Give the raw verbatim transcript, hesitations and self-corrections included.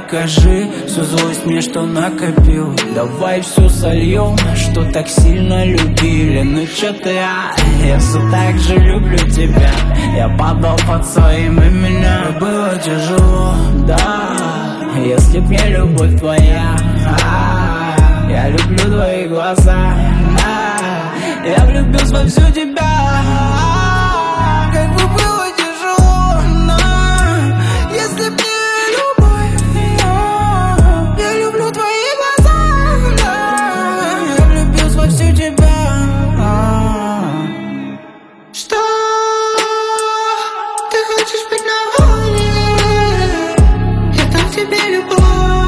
покажи всю злость мне, что накопил. Давай все сольем, что так сильно любили. Ну чё ты, а? Я все так же люблю тебя. Я падал под своим именем. Было тяжело, да, если б не любовь твоя. а, Я люблю твои глаза, а, я влюбился во всю тебя. Как бы было тяжело, но если б не любовь, но я люблю твои глаза, да, я влюбился во всю тебя. Что ты хочешь быть на воле? Я дам тебе любовь.